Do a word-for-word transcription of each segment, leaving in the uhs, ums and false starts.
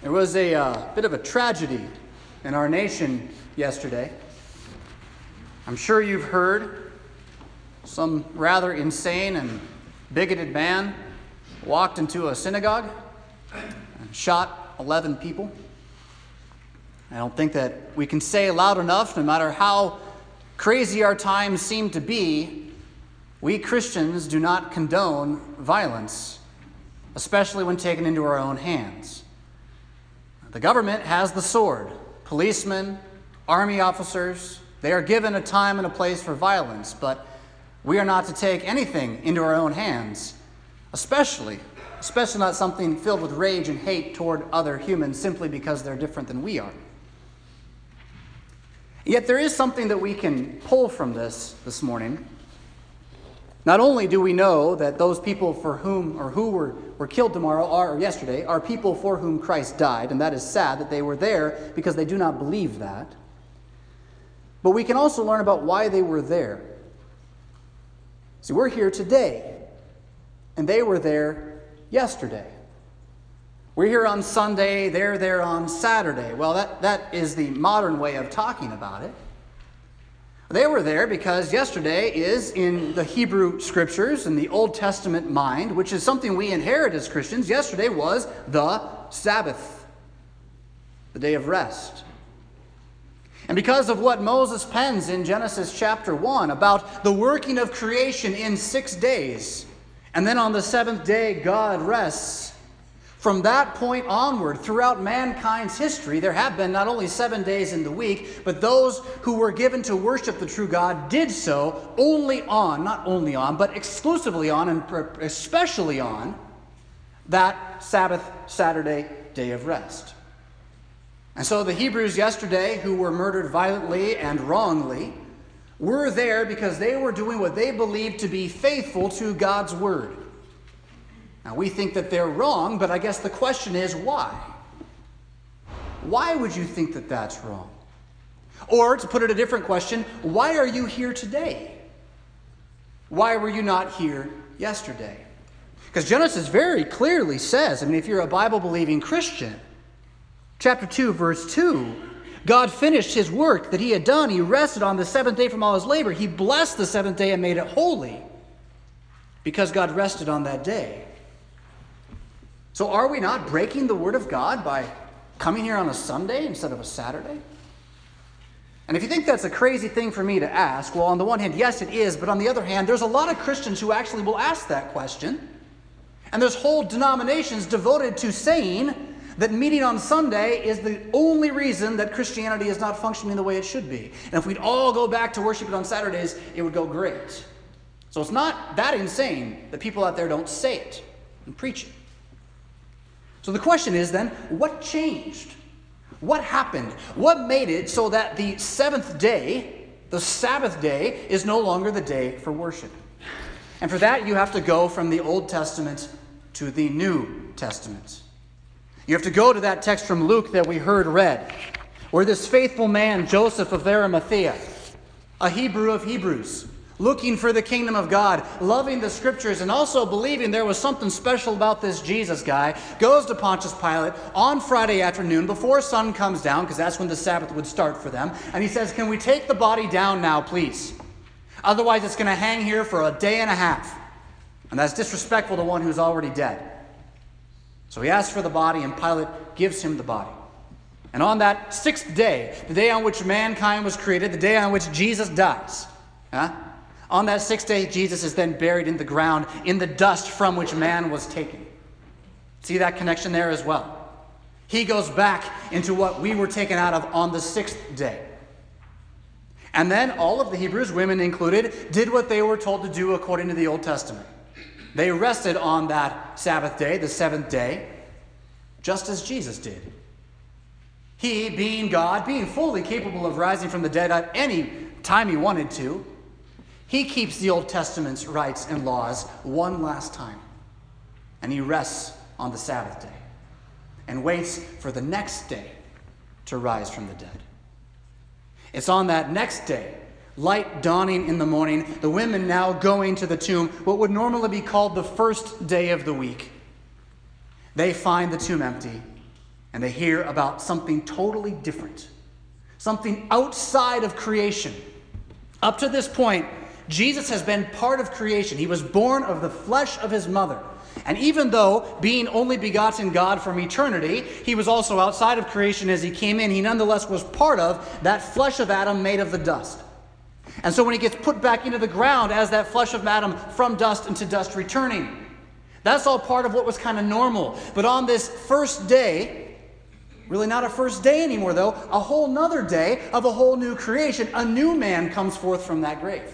There was a uh, bit of a tragedy in our nation yesterday. I'm sure you've heard some rather insane and bigoted man walked into a synagogue and shot eleven people. I don't think that we can say loud enough, no matter how crazy our times seem to be, we Christians do not condone violence, especially when taken into our own hands. The government has the sword. Policemen, army officers, they are given a time and a place for violence, but we are not to take anything into our own hands, especially, especially not something filled with rage and hate toward other humans simply because they're different than we are. Yet there is something that we can pull from this this morning. Not only do we know that those people for whom or who were, were killed tomorrow are, or yesterday are people for whom Christ died, and that is sad that they were there because they do not believe that. But we can also learn about why they were there. See, we're here today, and they were there yesterday. We're here on Sunday, they're there on Saturday. Well, that, that is the modern way of talking about it. They were there because yesterday is, in the Hebrew Scriptures, in the Old Testament mind, which is something we inherit as Christians, yesterday was the Sabbath, the day of rest. And because of what Moses pens in Genesis chapter one about the working of creation in six days, and then on the seventh day God rests, from that point onward, throughout mankind's history, there have been not only seven days in the week, but those who were given to worship the true God did so only on, not only on, but exclusively on, and especially on, that Sabbath, Saturday, day of rest. And so the Hebrews yesterday, who were murdered violently and wrongly, were there because they were doing what they believed to be faithful to God's word. Now, we think that they're wrong, but I guess the question is why? Why would you think that that's wrong? Or, to put it a different question, why are you here today? Why were you not here yesterday? Because Genesis very clearly says, I mean, if you're a Bible-believing Christian, chapter two, verse two, God finished his work that he had done. He rested on the seventh day from all his labor. He blessed the seventh day and made it holy because God rested on that day. So are we not breaking the word of God by coming here on a Sunday instead of a Saturday? And if you think that's a crazy thing for me to ask, well, on the one hand, yes, it is. But on the other hand, there's a lot of Christians who actually will ask that question. And there's whole denominations devoted to saying that meeting on Sunday is the only reason that Christianity is not functioning the way it should be. And if we'd all go back to worshiping on Saturdays, it would go great. So it's not that insane that people out there don't say it and preach it. So the question is then, what changed? What happened? What made it so that the seventh day, the Sabbath day, is no longer the day for worship? And for that, you have to go from the Old Testament to the New Testament. You have to go to that text from Luke that we heard read, where this faithful man, Joseph of Arimathea, a Hebrew of Hebrews, looking for the kingdom of God, loving the Scriptures, and also believing there was something special about this Jesus guy, goes to Pontius Pilate on Friday afternoon before sun comes down, because that's when the Sabbath would start for them, and he says, "Can we take the body down now, please? Otherwise it's going to hang here for a day and a half." And that's disrespectful to one who's already dead. So he asks for the body, and Pilate gives him the body. And on that sixth day, the day on which mankind was created, the day on which Jesus dies, huh? On that sixth day, Jesus is then buried in the ground, in the dust from which man was taken. See that connection there as well? He goes back into what we were taken out of on the sixth day. And then all of the Hebrews, women included, did what they were told to do according to the Old Testament. They rested on that Sabbath day, the seventh day, just as Jesus did. He, being God, being fully capable of rising from the dead at any time he wanted to, he keeps the Old Testament's rights and laws one last time. And he rests on the Sabbath day and waits for the next day to rise from the dead. It's on that next day, light dawning in the morning, the women now going to the tomb, what would normally be called the first day of the week. They find the tomb empty, And they hear about something totally different, something outside of creation. Up to this point, Jesus has been part of creation. He was born of the flesh of his mother. And even though being only begotten God from eternity, he was also outside of creation as he came in, he nonetheless was part of that flesh of Adam made of the dust. And so when he gets put back into the ground as that flesh of Adam from dust into dust returning, that's all part of what was kind of normal. But on this first day, really not a first day anymore though, a whole nother day of a whole new creation, a new man comes forth from that grave.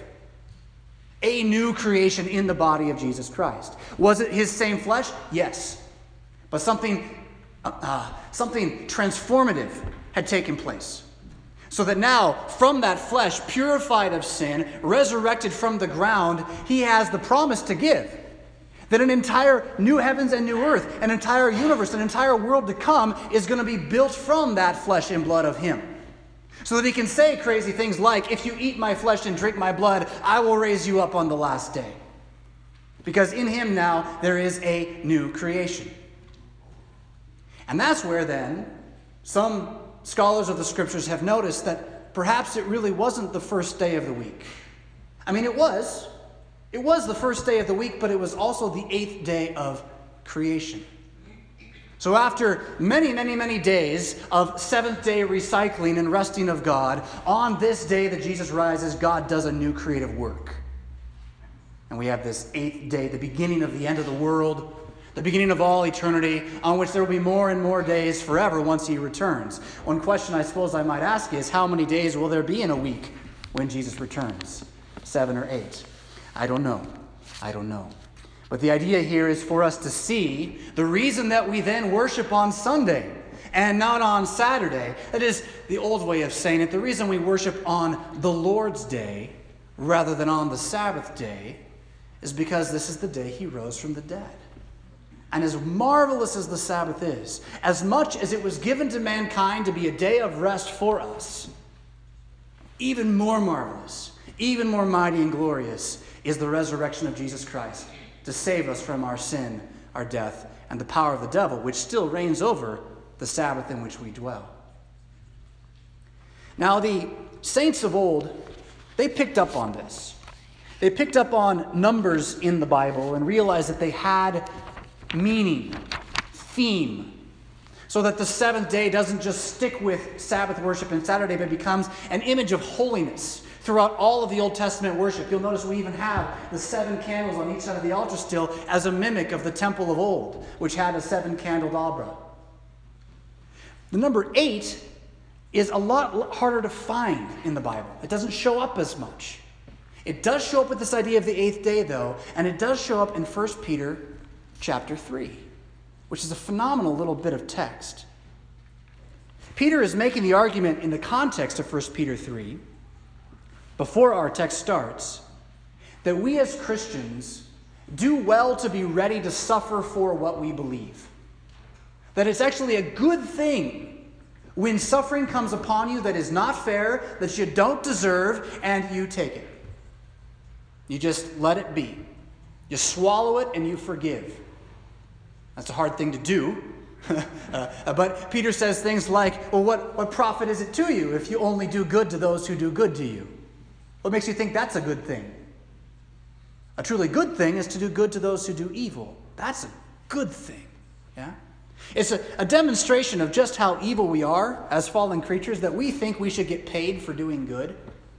A new creation in the body of Jesus Christ. Was it his same flesh? Yes. But something, uh, something transformative had taken place. So that now, from that flesh, purified of sin, resurrected from the ground, he has the promise to give. That an entire new heavens and new earth, an entire universe, an entire world to come is going to be built from that flesh and blood of him. So that he can say crazy things like, if you eat my flesh and drink my blood, I will raise you up on the last day. Because in him now there is a new creation. And that's where then some scholars of the scriptures have noticed that perhaps it really wasn't the first day of the week. I mean, it was. It was the first day of the week, but it was also the eighth day of creation. So after many, many, many days of seventh-day recycling and resting of God, on this day that Jesus rises, God does a new creative work. And we have this eighth day, the beginning of the end of the world, the beginning of all eternity, on which there will be more and more days forever once he returns. One question I suppose I might ask is, how many days will there be in a week when Jesus returns? Seven or eight? I don't know. I don't know. But the idea here is for us to see the reason that we then worship on Sunday and not on Saturday. That is the old way of saying it. The reason we worship on the Lord's Day rather than on the Sabbath day is because this is the day he rose from the dead. And as marvelous as the Sabbath is, as much as it was given to mankind to be a day of rest for us, even more marvelous, even more mighty and glorious is the resurrection of Jesus Christ, to save us from our sin, our death, and the power of the devil, which still reigns over the Sabbath in which we dwell. Now, the saints of old, they picked up on this. They picked up on numbers in the Bible and realized that they had meaning, theme, so that the seventh day doesn't just stick with Sabbath worship and Saturday, but becomes an image of holiness throughout all of the Old Testament worship. You'll notice we even have the seven candles on each side of the altar still as a mimic of the temple of old, which had a seven-candled altar. The number eight is a lot harder to find in the Bible. It doesn't show up as much. It does show up with this idea of the eighth day, though, and it does show up in First Peter chapter three, which is a phenomenal little bit of text. Peter is making the argument in the context of First Peter three, before our text starts, that we as Christians do well to be ready to suffer for what we believe. That it's actually a good thing when suffering comes upon you that is not fair, that you don't deserve, and you take it. You just let it be. You swallow it and you forgive. That's a hard thing to do. uh, but Peter says things like, well, what, what profit is it to you if you only do good to those who do good to you? What makes you think that's a good thing? A truly good thing is to do good to those who do evil. That's a good thing. Yeah? It's a, a demonstration of just how evil we are as fallen creatures, that we think we should get paid for doing good.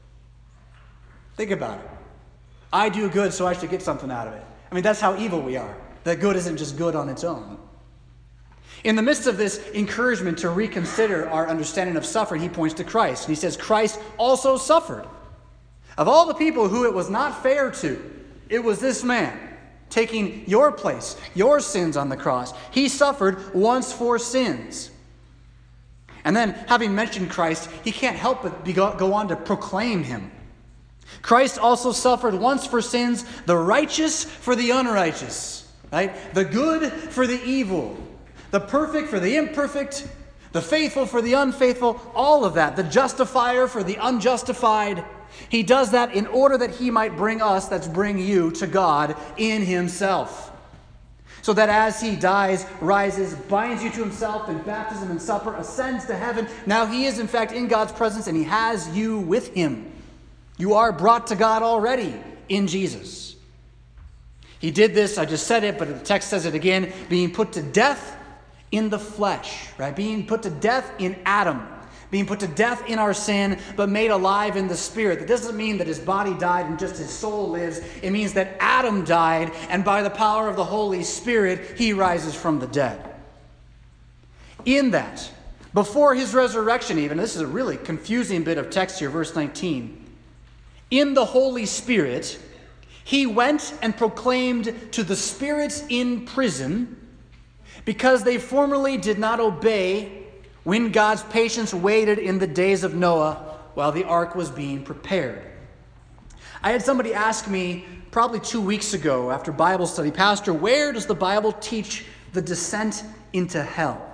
Think about it. I do good, so I should get something out of it. I mean, that's how evil we are. That good isn't just good on its own. In the midst of this encouragement to reconsider our understanding of suffering, he points to Christ. And he says, Christ also suffered. Of all the people who it was not fair to, it was this man taking your place, your sins on the cross. He suffered once for sins. And then, having mentioned Christ, he can't help but be, go on to proclaim him. Christ also suffered once for sins, the righteous for the unrighteous, right? The good for the evil, the perfect for the imperfect, the faithful for the unfaithful, all of that, the justifier for the unjustified. He does that in order that he might bring us, that's bring you, to God in himself. so that as he dies, rises, binds you to himself in baptism and supper, ascends to heaven. Now he is in fact in God's presence, and he has you with him. You are brought to God already in Jesus. He did this, I just said it, but the text says it again, being put to death in the flesh, right? Being put to death in Adam. Being put to death in our sin, but made alive in the Spirit. That doesn't mean that his body died and just his soul lives. It means that Adam died, and by the power of the Holy Spirit, he rises from the dead. In that, before his resurrection even, this is a really confusing bit of text here, verse nineteen. In the Holy Spirit, he went and proclaimed to the spirits in prison, because they formerly did not obey when God's patience waited in the days of Noah while the ark was being prepared. I had somebody ask me probably two weeks ago after Bible study, Pastor, where does the Bible teach the descent into hell?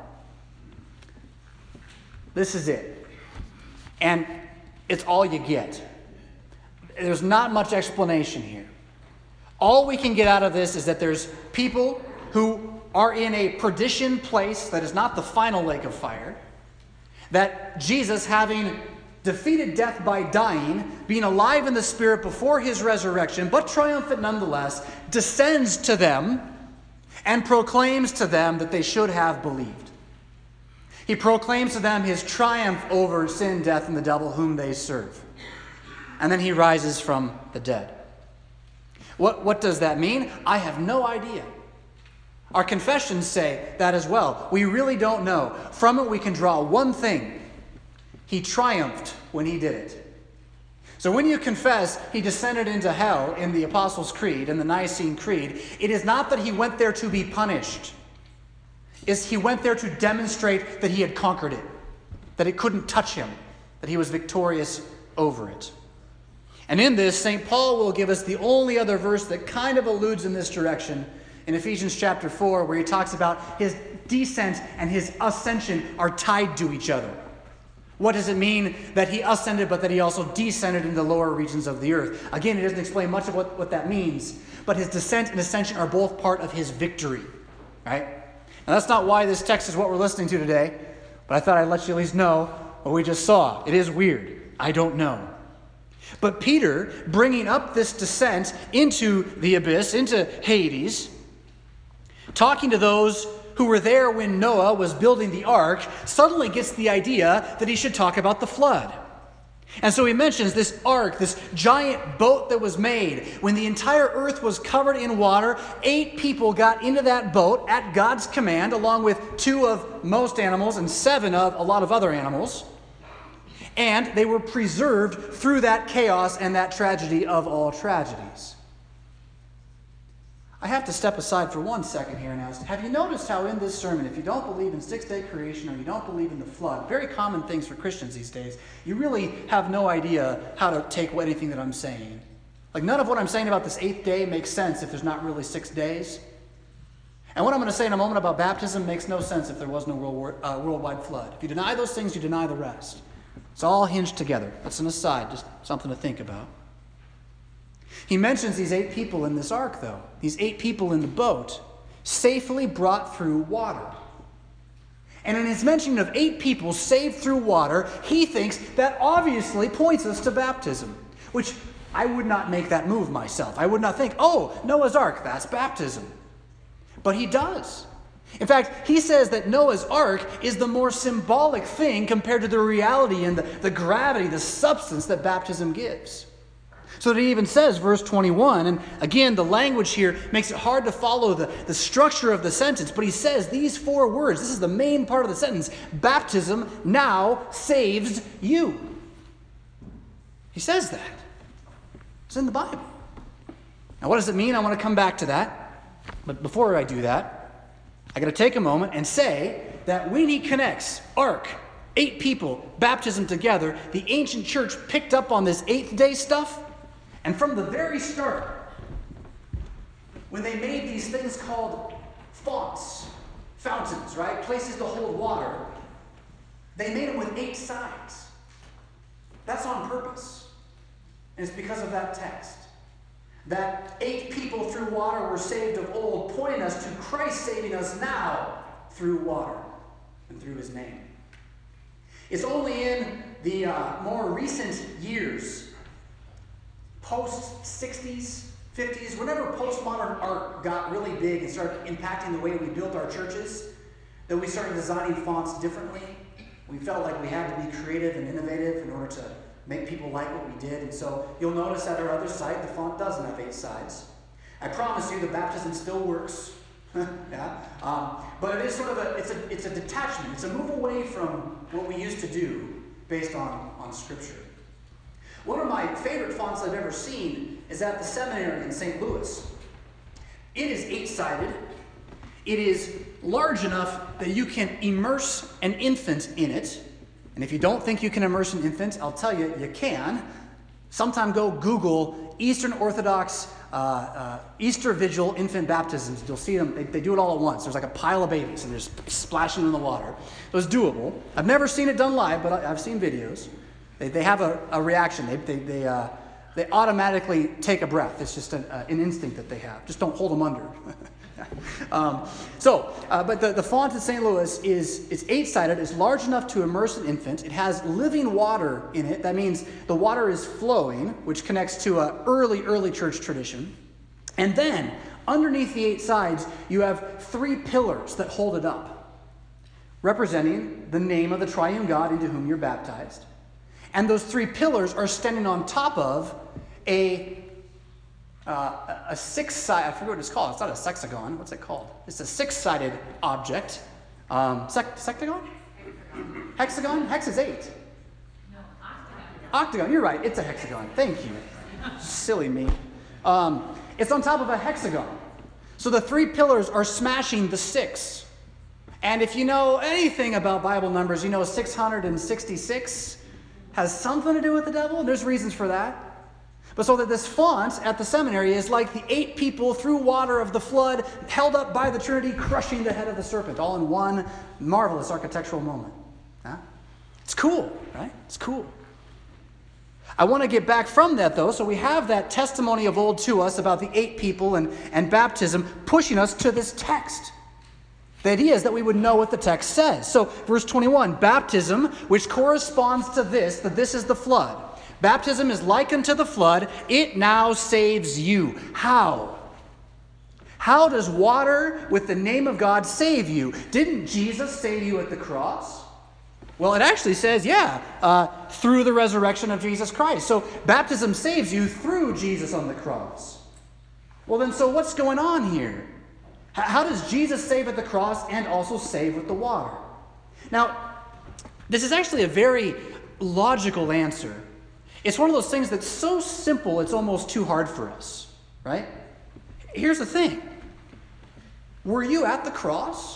This is it. And it's all you get. There's not much explanation here. All we can get out of this is that there's people who are in a perdition place that is not the final lake of fire, that Jesus, having defeated death by dying, being alive in the Spirit before his resurrection, but triumphant nonetheless, descends to them and proclaims to them that they should have believed. He proclaims to them his triumph over sin, death, and the devil whom they serve. And then he rises from the dead. What, what does that mean? I have no idea. Our confessions say that as well. We really don't know. From it we can draw one thing. He triumphed when he did it. So when you confess he descended into hell in the Apostles' Creed, in the Nicene Creed, it is not that he went there to be punished. It's he went there to demonstrate that he had conquered it, that it couldn't touch him, that he was victorious over it. And in this, Saint Paul will give us the only other verse that kind of alludes in this direction, in Ephesians chapter four, where he talks about his descent and his ascension are tied to each other. What does it mean that he ascended, but that he also descended into the lower regions of the earth? Again, it doesn't explain much of what, what that means, but his descent and ascension are both part of his victory, right? Now, that's not why this text is what we're listening to today, but I thought I'd let you at least know what we just saw. It is weird. I don't know. But Peter, bringing up this descent into the abyss, into Hades, talking to those who were there when Noah was building the ark, suddenly gets the idea that he should talk about the flood. And so he mentions this ark, this giant boat that was made. When the entire earth was covered in water, eight people got into that boat at God's command, along with two of most animals and seven of a lot of other animals. And they were preserved through that chaos and that tragedy of all tragedies. I have to step aside for one second here and ask, have you noticed how in this sermon, if you don't believe in six-day creation or you don't believe in the flood, very common things for Christians these days, you really have no idea how to take anything that I'm saying. Like, none of what I'm saying about this eighth day makes sense if there's not really six days. And what I'm going to say in a moment about baptism makes no sense if there was no world war, uh, worldwide flood. If you deny those things, you deny the rest. It's all hinged together. That's an aside, just something to think about. He mentions these eight people in this ark, though. These eight people in the boat, safely brought through water. And in his mention of eight people saved through water, he thinks that obviously points us to baptism, which I would not make that move myself. I would not think, oh, Noah's ark, that's baptism. But he does. In fact, he says that Noah's ark is the more symbolic thing compared to the reality and the, the gravity, the substance that baptism gives. So that he even says, verse twenty-one, and again, the language here makes it hard to follow the, the structure of the sentence, but he says these four words, this is the main part of the sentence, baptism now saves you. He says that. It's in the Bible. Now, what does it mean? I want to come back to that. But before I do that, I got to take a moment and say that when he connects ark, eight people, baptism together, the ancient church picked up on this eighth day stuff. And from the very start, when they made these things called fonts, fountains, right? Places to hold water, they made them with eight sides. That's on purpose. And it's because of that text. that eight people through water were saved of old, pointing us to Christ saving us now through water and through his name. It's only in the uh, more recent years, post-sixties, fifties, whenever postmodern art got really big and started impacting the way we built our churches, that we started designing fonts differently. We felt like we had to be creative and innovative in order to make people like what we did. And so you'll notice at our other site, the font doesn't have eight sides. I promise you the baptism still works. yeah. Um, but it is sort of a, it's a, it's a detachment. It's a move away from what we used to do based on, on Scripture. One of my favorite fonts I've ever seen is at the seminary in Saint Louis. It is eight-sided. It is large enough that you can immerse an infant in it. And if you don't think you can immerse an infant, I'll tell you, you can. Sometime go Google Eastern Orthodox uh, uh, Easter Vigil infant baptisms. You'll see them. They, they do it all at once. There's like a pile of babies, and they're splashing in the water. So it's doable. I've never seen it done live, but I, I've seen videos. They, they have a, a reaction. They, they, they, uh, they automatically take a breath. It's just an, uh, an instinct that they have. Just don't hold them under. um, so, uh, but the, the font at Saint Louis is it's eight-sided. It's large enough to immerse an infant. It has living water in it. That means the water is flowing, which connects to an early, early church tradition. And then, underneath the eight sides, you have three pillars that hold it up, representing the name of the triune God into whom you're baptized. And those three pillars are standing on top of a Uh, a six-sided, I forget what it's called. It's not a sexagon. What's it called? It's a six-sided object. Um, sect- sectagon? Hexagon. Hexagon? Hex is eight. No, octagon. Octagon. You're right. It's a hexagon. Thank you. Silly me. Um, it's on top of a hexagon. So the three pillars are smashing the six. And if you know anything about Bible numbers, you know six hundred sixty-six has something to do with the devil. And there's reasons for that. But so that this font at the seminary is like the eight people through water of the flood, held up by the Trinity, crushing the head of the serpent, all in one marvelous architectural moment. Huh? It's cool, right? It's cool. I want to get back from that, though, so we have that testimony of old to us about the eight people and, and baptism pushing us to this text. The idea is that we would know what the text says. So, verse twenty-one, baptism, which corresponds to this, that this is the flood. Baptism is likened to the flood. It now saves you. How? How does water with the name of God save you? Didn't Jesus save you at the cross? Well, it actually says, yeah, uh, through the resurrection of Jesus Christ. So baptism saves you through Jesus on the cross. Well, then, so what's going on here? How does Jesus save at the cross and also save with the water? Now, this is actually a very logical answer. It's one of those things that's so simple it's almost too hard for us, right? Here's the thing. Were you at the cross?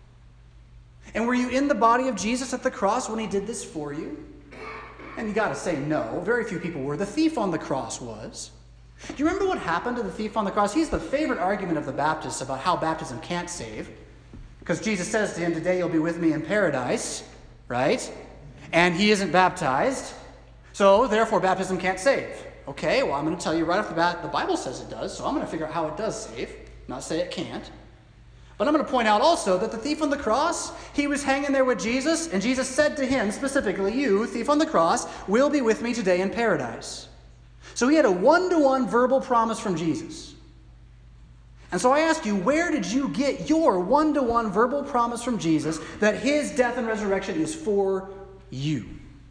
And were you in the body of Jesus at the cross when he did this for you? And you got to say no. Very few people were. The thief on the cross was. Do you remember what happened to the thief on the cross? He's the favorite argument of the Baptists about how baptism can't save. Because Jesus says to him, today you'll be with me in paradise, right? And he isn't baptized. So, therefore, baptism can't save. Okay, well, I'm going to tell you right off the bat, the Bible says it does, so I'm going to figure out how it does save, not say it can't. But I'm going to point out also that the thief on the cross, he was hanging there with Jesus, and Jesus said to him specifically, you, thief on the cross, will be with me today in paradise. So he had a one-to-one verbal promise from Jesus. And so I ask you, where did you get your one-to-one verbal promise from Jesus that his death and resurrection is for you?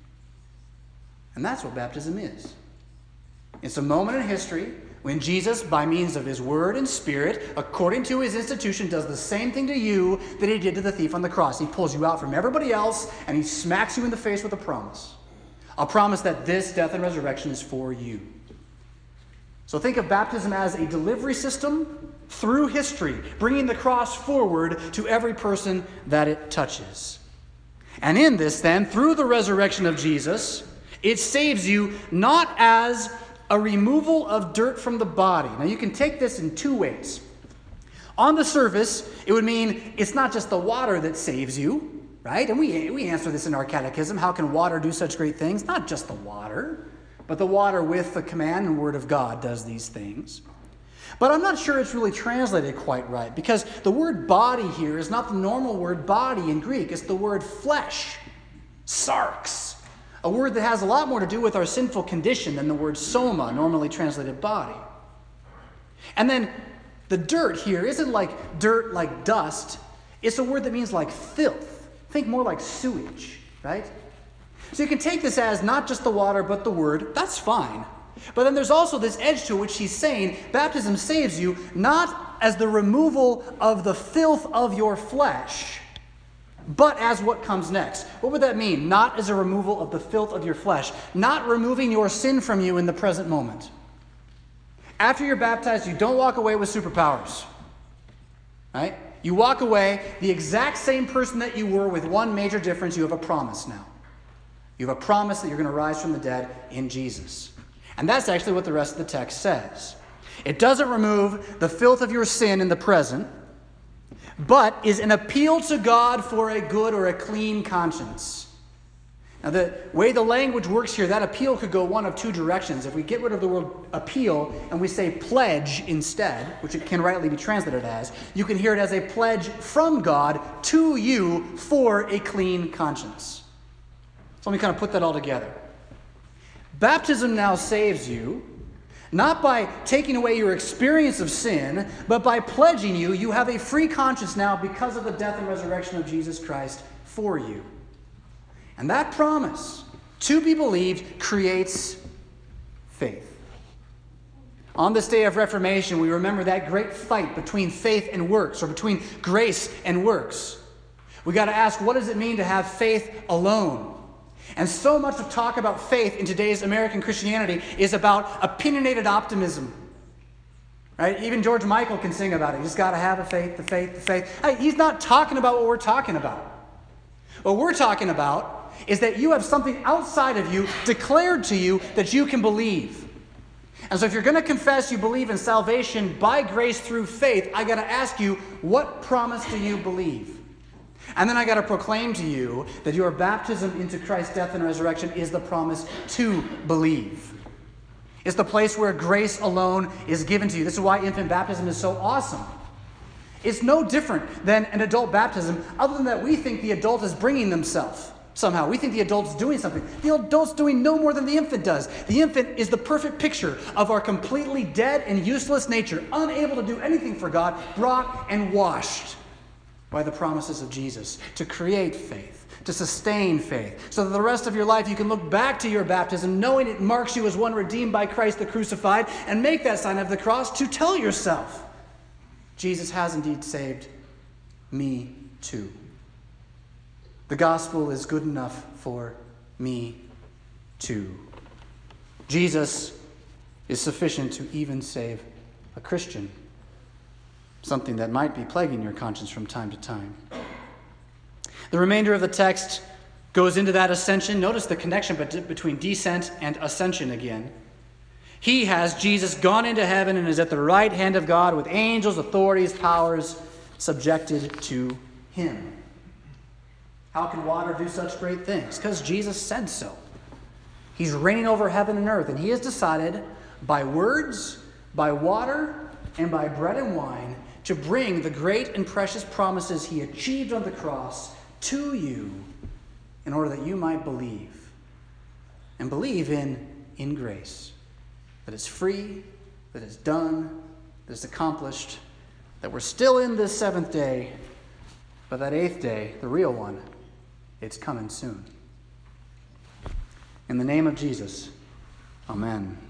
And that's what baptism is. It's a moment in history when Jesus, by means of his word and spirit, according to his institution, does the same thing to you that he did to the thief on the cross. He pulls you out from everybody else and he smacks you in the face with a promise. A promise that this death and resurrection is for you. So think of baptism as a delivery system through history, bringing the cross forward to every person that it touches. And in this, then, through the resurrection of Jesus, it saves you not as a removal of dirt from the body. Now, you can take this in two ways. On the surface, it would mean it's not just the water that saves you, right? And we, we answer this in our catechism. How can water do such great things? Not just the water. but the water with the command and word of God does these things. But I'm not sure it's really translated quite right, because the word body here is not the normal word body in Greek. It's the word flesh, sarx, a word that has a lot more to do with our sinful condition than the word soma, normally translated body. And then the dirt here isn't like dirt like dust. It's a word that means like filth. Think more like sewage, right? So you can take this as not just the water, but the word. That's fine. But then there's also this edge to which he's saying baptism saves you not as the removal of the filth of your flesh, but as what comes next. What would that mean? Not as a removal of the filth of your flesh, not removing your sin from you in the present moment. After you're baptized, you don't walk away with superpowers, right? You walk away the exact same person that you were, with one major difference. You have a promise now. You have a promise that you're going to rise from the dead in Jesus. And that's actually what the rest of the text says. It doesn't remove the filth of your sin in the present, but is an appeal to God for a good or a clean conscience. Now, the way the language works here, that appeal could go one of two directions. If we get rid of the word appeal and we say pledge instead, which it can rightly be translated as, you can hear it as a pledge from God to you for a clean conscience. So let me kind of put that all together. Baptism now saves you, not by taking away your experience of sin, but by pledging you. You have a free conscience now because of the death and resurrection of Jesus Christ for you. And that promise, to be believed, creates faith. On this day of Reformation, we remember that great fight between faith and works, or between grace and works. We got to ask, what does it mean to have faith alone? And so much of talk about faith in today's American Christianity is about opinionated optimism. Right? Even George Michael can sing about it. You just got to have a faith, the faith, the faith. Hey, he's not talking about what we're talking about. What we're talking about is that you have something outside of you declared to you that you can believe. And so if you're going to confess you believe in salvation by grace through faith, I got to ask you, what promise do you believe? And then I got to proclaim to you that your baptism into Christ's death and resurrection is the promise to believe. It's the place where grace alone is given to you. This is why infant baptism is so awesome. It's no different than an adult baptism, other than that we think the adult is bringing themselves somehow. We think the adult's doing something. The adult's doing no more than the infant does. The infant is the perfect picture of our completely dead and useless nature, unable to do anything for God, brought and washed by the promises of Jesus, to create faith, to sustain faith, so that the rest of your life you can look back to your baptism, knowing it marks you as one redeemed by Christ the crucified, and make that sign of the cross to tell yourself, Jesus has indeed saved me too. The gospel is good enough for me too. Jesus is sufficient to even save a Christian. Something that might be plaguing your conscience from time to time. The remainder of the text goes into that ascension. Notice the connection between descent and ascension again. He has, Jesus, gone into heaven and is at the right hand of God with angels, authorities, powers subjected to him. How can water do such great things? Because Jesus said so. He's reigning over heaven and earth, and he has decided by words, by water, and by bread and wine to bring the great and precious promises he achieved on the cross to you in order that you might believe. And believe in, in grace. That it's free, that it's done, that it's accomplished, that we're still in this seventh day, but that eighth day, the real one, it's coming soon. In the name of Jesus, amen.